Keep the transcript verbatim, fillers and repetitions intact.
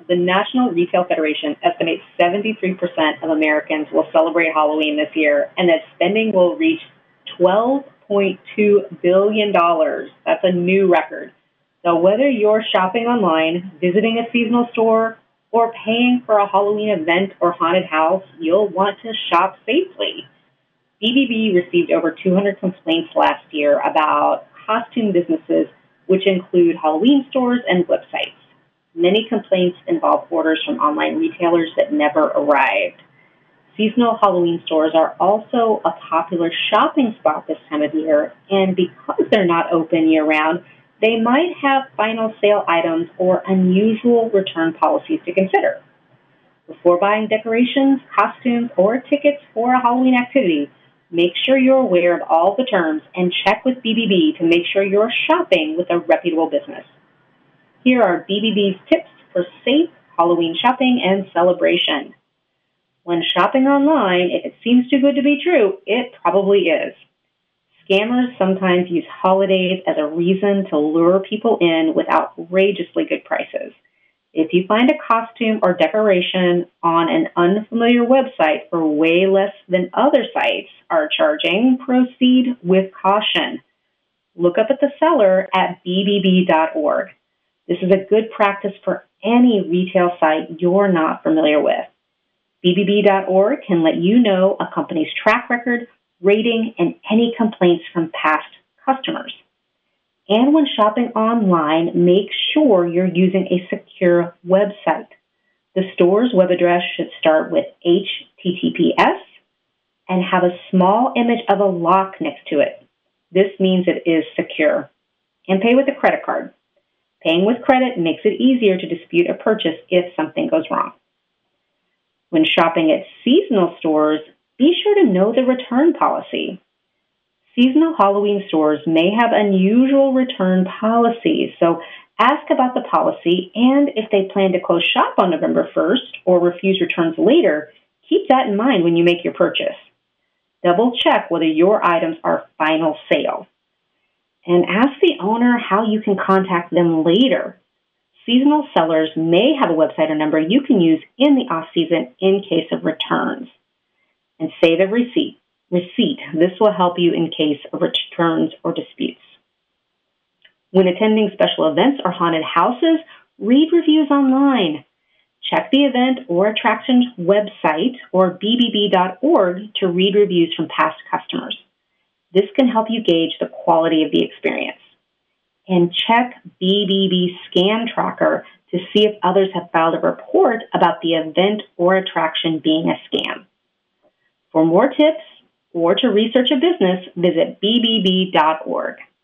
the National Retail Federation estimates seventy-three percent of Americans will celebrate Halloween this year, and that spending will reach twelve point two billion dollars. That's a new record. So whether you're shopping online, visiting a seasonal store, or paying for a Halloween event or haunted house, you'll want to shop safely. B B B received over two hundred complaints last year about costume businesses, which include Halloween stores and websites. Many complaints involve orders from online retailers that never arrived. Seasonal Halloween stores are also a popular shopping spot this time of year, and because they're not open year-round, they might have final sale items or unusual return policies to consider. Before buying decorations, costumes, or tickets for a Halloween activity, make sure you're aware of all the terms and check with B B B to make sure you're shopping with a reputable business. Here are B B B's tips for safe Halloween shopping and celebration. When shopping online, if it seems too good to be true, it probably is. Scammers sometimes use holidays as a reason to lure people in with outrageously good prices. If you find a costume or decoration on an unfamiliar website for way less than other sites are charging, proceed with caution. Look up at the seller at B B B dot org. This is a good practice for any retail site you're not familiar with. B B B dot org can let you know a company's track record, rating, and any complaints from past customers. And when shopping online, make sure you're using a secure website. The store's web address should start with H T T P S and have a small image of a lock next to it. This means it is secure. And pay with a credit card. Paying with credit makes it easier to dispute a purchase if something goes wrong. When shopping at seasonal stores, be sure to know the return policy. Seasonal Halloween stores may have unusual return policies, so ask about the policy, and if they plan to close shop on November first or refuse returns later, keep that in mind when you make your purchase. Double check whether your items are final sale. And ask the owner how you can contact them later. Seasonal sellers may have a website or number you can use in the off-season in case of returns. And save a receipt. Receipt. This will help you in case of returns or disputes. When attending special events or haunted houses, read reviews online. Check the event or attraction's website or B B B dot org to read reviews from past customers. This can help you gauge the quality of the experience. And check B B B Scam Tracker to see if others have filed a report about the event or attraction being a scam. For more tips or to research a business, visit B B B dot org.